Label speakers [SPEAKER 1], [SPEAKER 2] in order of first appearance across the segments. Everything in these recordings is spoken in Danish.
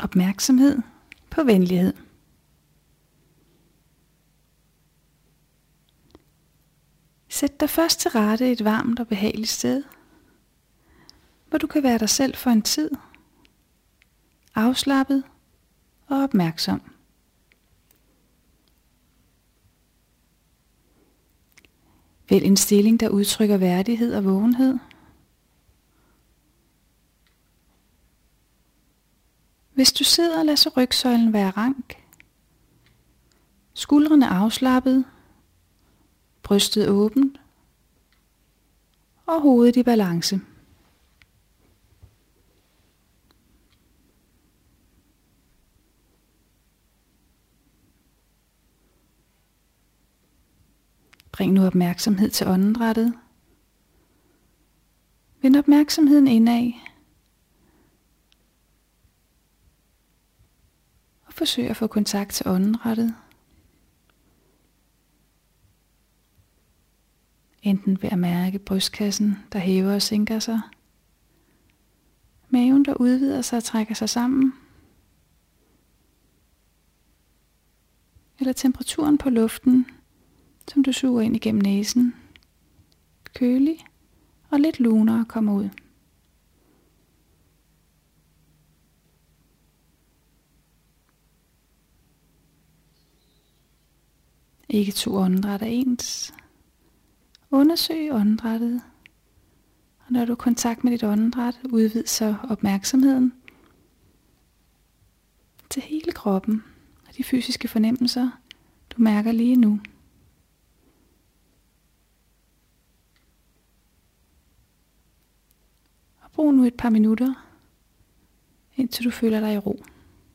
[SPEAKER 1] Opmærksomhed på venlighed. Sæt dig først til rette et varmt og behageligt sted, hvor du kan være dig selv for en tid, afslappet og opmærksom. Vælg en stilling, der udtrykker værdighed og vågenhed. Hvis du sidder, lad så rygsøjlen være rank, skuldrene afslappet, brystet åbent og hovedet i balance. Bring nu opmærksomhed til åndedrættet. Vend opmærksomheden indad. Og forsøg at få kontakt til åndedrættet. Enten ved at mærke brystkassen, der hæver og sænker sig. Maven, der udvider sig og trækker sig sammen. Eller temperaturen på luften, som du suger ind igennem næsen. Kølig og lidt lunere kommer ud. Ikke to åndedræt er ens. Undersøg åndedrættet. Og når du er i kontakt med dit åndedræt, udvid så opmærksomheden til hele kroppen og de fysiske fornemmelser, du mærker lige nu. Og brug nu et par minutter, indtil du føler dig i ro.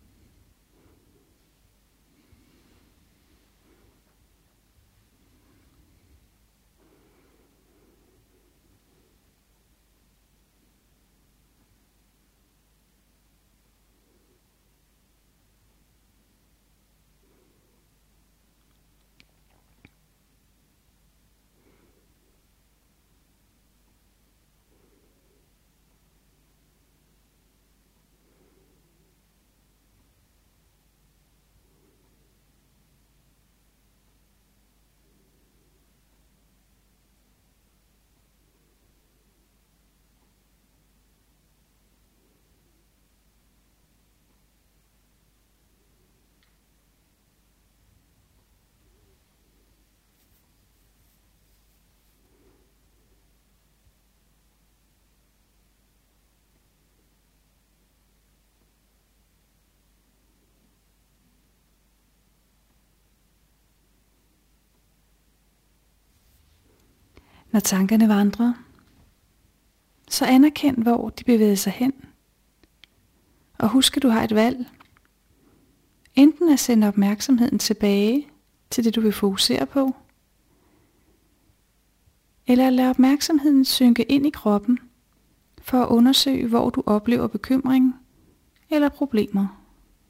[SPEAKER 1] Når tankerne vandrer, så anerkend, hvor de bevæger sig hen. Og husk, at du har et valg. Enten at sende opmærksomheden tilbage til det, du vil fokusere på, eller at lade opmærksomheden synke ind i kroppen, for at undersøge, hvor du oplever bekymring eller problemer.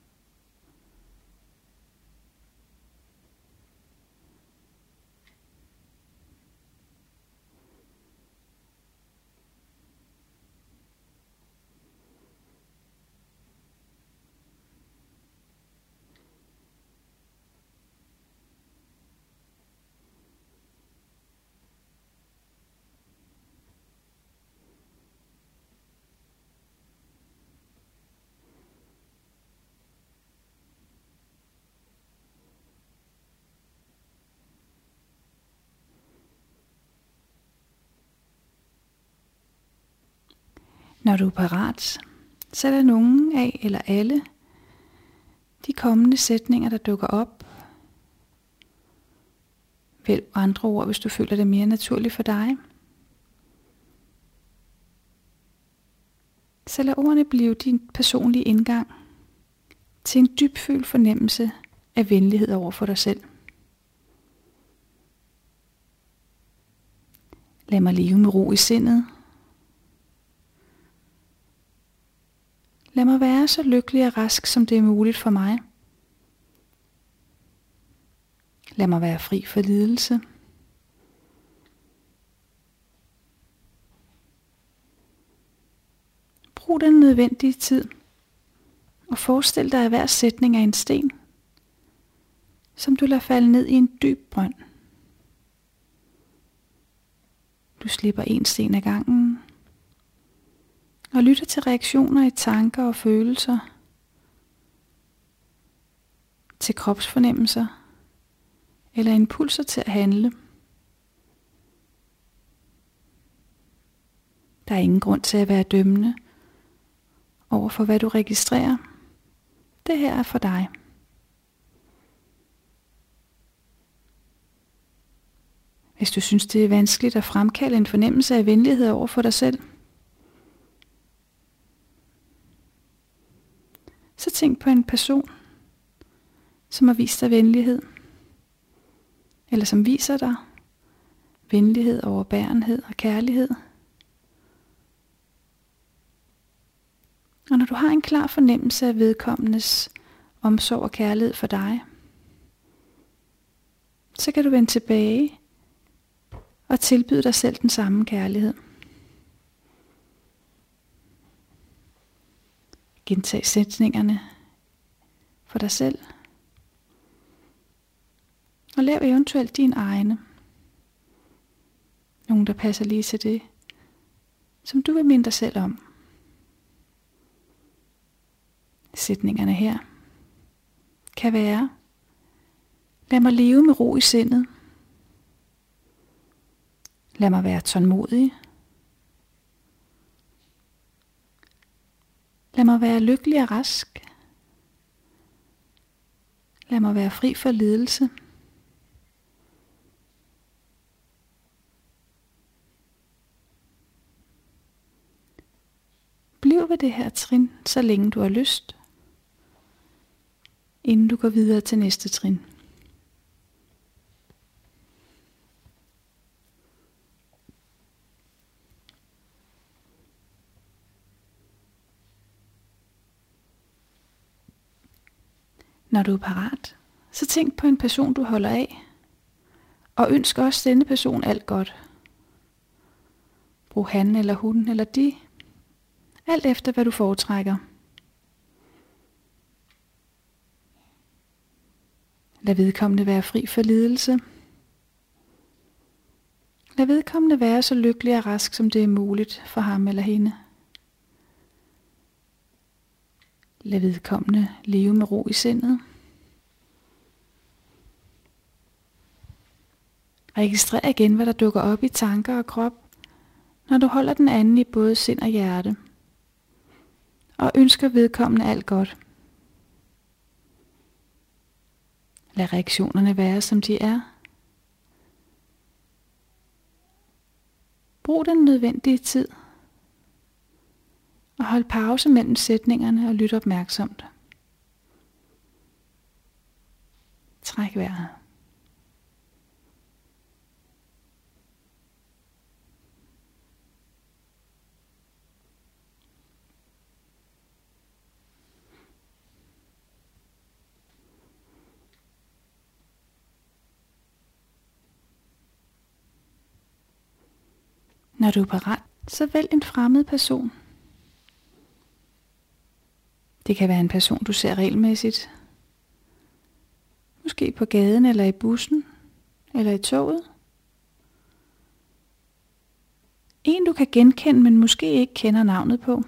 [SPEAKER 1] Når du er parat, så lad nogen af eller alle de kommende sætninger, der dukker op. Vælg andre ord, hvis du føler det mere naturligt for dig. Så lad ordene blive din personlige indgang til en dybfølt fornemmelse af venlighed over for dig selv. Lad mig leve med ro i sindet. Lad mig være så lykkelig og rask, som det er muligt for mig. Lad mig være fri for lidelse. Brug den nødvendige tid Og forestil dig, at hver sætning er en sten, som du lader falde ned i en dyb brønd. Du slipper en sten ad gangen, og lytter til reaktioner i tanker og følelser, til kropsfornemmelser eller impulser til at handle. Der er ingen grund til at være dømmende over for hvad du registrerer. Det her er for dig. Hvis du synes, det er vanskeligt at fremkalde en fornemmelse af venlighed over for dig selv, så tænk på en person, som har vist dig venlighed, eller som viser dig venlighed, overbærenhed og kærlighed. Og når du har en klar fornemmelse af vedkommendes omsorg og kærlighed for dig, så kan du vende tilbage og tilbyde dig selv den samme kærlighed. Gentag sætningerne for dig selv. Og lav eventuelt dine egne. Nogle, der passer lige til det, som du vil minde dig selv om. Sætningerne her kan være: lad mig leve med ro i sindet. Lad mig være tålmodig. Lad mig være lykkelig og rask. Lad mig være fri for lidelse. Bliv ved det her trin, så længe du har lyst, inden du går videre til næste trin. Når du er parat, så tænk på en person, du holder af, og ønsk også denne person alt godt. Brug han eller hun eller de, alt efter hvad du foretrækker. Lad vedkommende være fri for lidelse. Lad vedkommende være så lykkelig og rask, som det er muligt for ham eller hende. Lad vedkommende leve med ro i sindet. Registrer igen, hvad der dukker op i tanker og krop, når du holder den anden i både sind og hjerte, og ønsker vedkommende alt godt. Lad reaktionerne være, som de er. Brug den nødvendige tid, og hold pause mellem sætningerne og lyt opmærksomt. Træk vejret. Når du er parat, så vælg en fremmed person. Det kan være en person, du ser regelmæssigt. Måske på gaden, eller i bussen, eller i toget. En, du kan genkende, men måske ikke kender navnet på.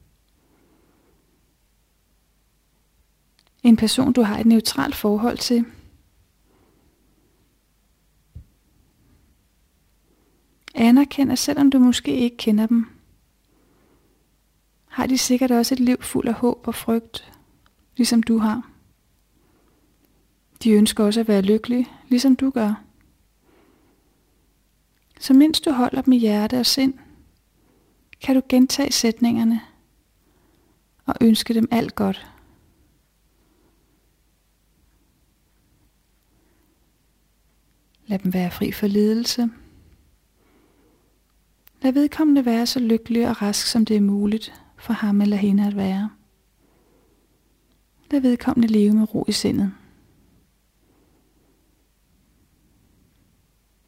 [SPEAKER 1] En person, du har et neutralt forhold til. Anerkend, at selvom du måske ikke kender dem, har de sikkert også et liv fuld af håb og frygt, ligesom du har. De ønsker også at være lykkelige, ligesom du gør. Så mens du holder dem i hjerte og sind, kan du gentage sætningerne og ønske dem alt godt. Lad dem være fri for lidelse. Lad vedkommende være så lykkelig og rask, som det er muligt for ham eller hende at være. Lad vedkommende leve med ro i sindet.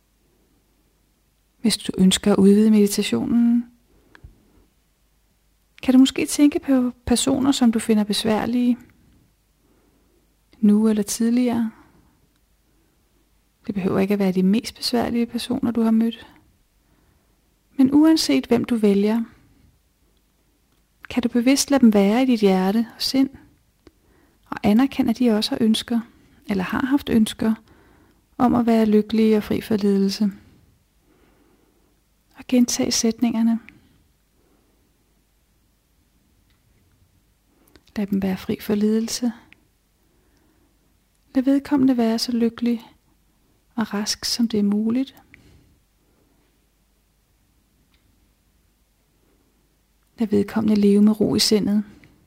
[SPEAKER 1] Hvis du ønsker at udvide meditationen, kan du måske tænke på personer, som du finder besværlige, nu eller tidligere. Det behøver ikke at være de mest besværlige personer, du har mødt. Men uanset hvem du vælger, kan du bevidst lade dem være i dit hjerte og sind, og anerkende, at de også har ønsker, eller har haft ønsker, om at være lykkelige og fri for lidelse. Og gentag sætningerne. Lad dem være fri for lidelse. Lad vedkommende være så lykkelig og rask, som det er muligt. Lad vedkommende leve med ro i sindet.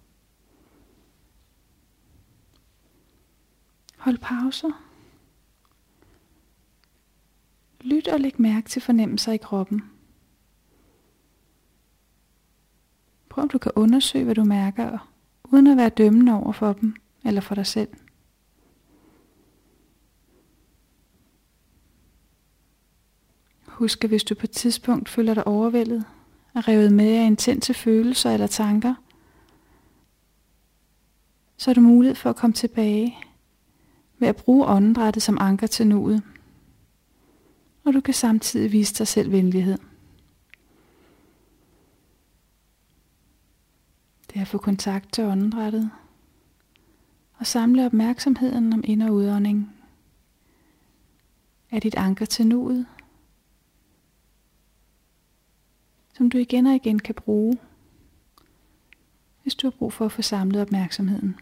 [SPEAKER 1] Hold pauser. Lyt og læg mærke til fornemmelser i kroppen. Prøv om du kan undersøge, hvad du mærker, uden at være dømmende over for dem eller for dig selv. Husk, at hvis du på et tidspunkt føler dig overvældet og revet med af intense følelser eller tanker, så er du mulighed for at komme tilbage ved at bruge åndedrættet som anker til nuet. Og du kan samtidig vise dig selv venlighed. Det er at få kontakt til åndedrættet og samle opmærksomheden om ind- og udånding af dit anker til nuet, som du igen og igen kan bruge, hvis du har brug for at få samlet opmærksomheden.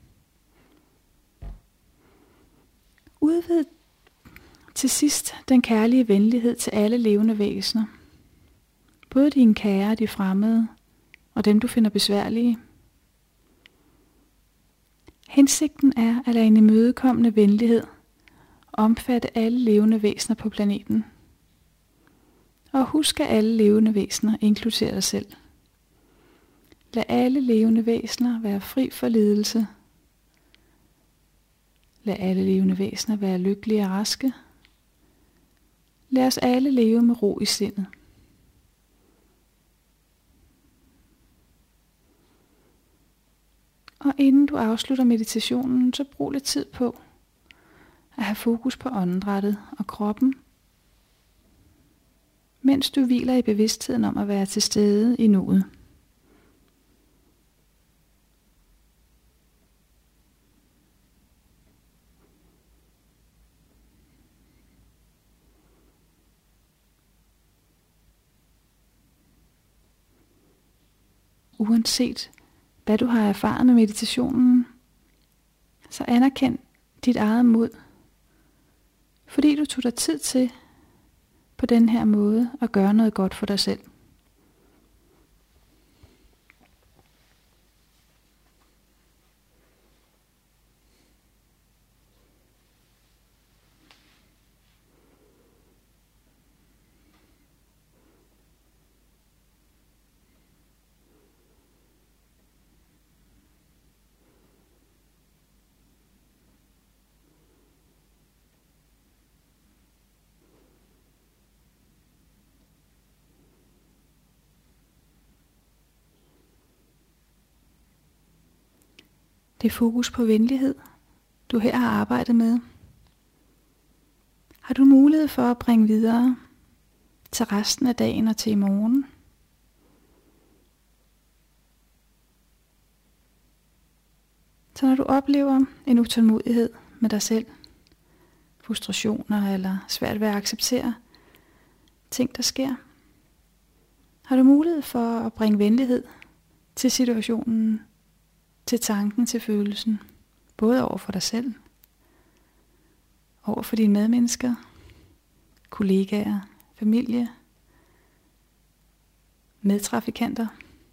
[SPEAKER 1] Udvid til sidst den kærlige venlighed til alle levende væsener, både dine kære, de fremmede og dem du finder besværlige. Hensigten er at lade en imødekommende venlighed omfatte alle levende væsener på planeten. Og husk, at alle levende væsener inkluderer dig selv. Lad alle levende væsener være fri for lidelse. Lad alle levende væsener være lykkelige og raske. Lad os alle leve med ro i sindet. Og inden du afslutter meditationen, så brug lidt tid på at have fokus på åndedrættet og kroppen, mens du hviler i bevidstheden om at være til stede i nuet. Uanset hvad du har erfaret med meditationen, så anerkend dit eget mod, fordi du tog dig tid til på den her måde at gøre noget godt for dig selv. Det er fokus på venlighed, du her har arbejdet med. Har du mulighed for at bringe videre til resten af dagen og til i morgen? Så når du oplever en utålmodighed med dig selv, frustrationer eller svært ved at acceptere ting, der sker, har du mulighed for at bringe venlighed til situationen, til tanken, til følelsen, både over for dig selv, over for dine medmennesker, kollegaer, familie, medtrafikanter.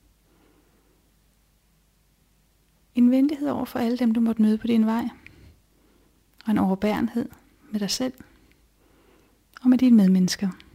[SPEAKER 1] En venlighed over for alle dem, du måtte møde på din vej, og en overbærenhed med dig selv og med dine medmennesker.